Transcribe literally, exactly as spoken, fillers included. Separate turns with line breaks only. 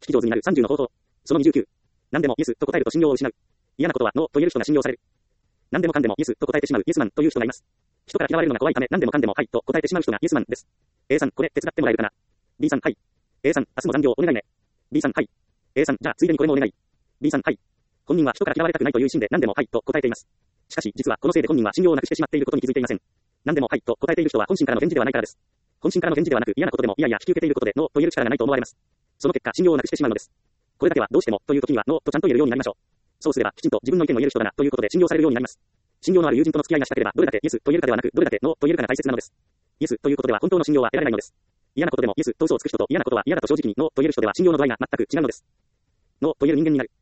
き上手になるさんじゅうの方法。そのにじゅうきゅう。何でもイエスと答えると信用を失う。嫌なことはノーと言える人が信用される。何でもかんでもイエスと答えてしまうイエスマンという人がいます。人から嫌われるのが怖いため何でもかんでもはいと答えてしまう人がイエスマンです。A さん、これ手伝ってもらえるかな。B さん、はい。A さん、明日も残業お願いね。B さん、はい。A さん、じゃあついでにこれもお願い。B さん、はい。本人は人から嫌われたくないという心で何でもはいと答えています。しかし実はこのせいで本人は信用をなくしてしまっていることに気づいていません。何でもはいと答えている人は本心からの返事ではないからです。本心からの返事ではなく嫌なことでもいやいや引き受けていることでノーと言える力がないと思われます。その結果信用をなくしてしまうのです。これだけはどうしてもという時にはノーとちゃんと言えるようになりましょう。そうすればきちんと自分の意見を言える人だなということで信用されるようになります。信用のある友人との付き合いがしたければどれだけイエスと言えるかではなくどれだけノーと言えるかが大切なのです。イエスということでは本当の信用は得られないのです。嫌なことでもイエスと嘘をつく人と嫌なことは嫌だと正直にノーと言える人では信用の度合いが全く違うのです。ノーと言える人間になる。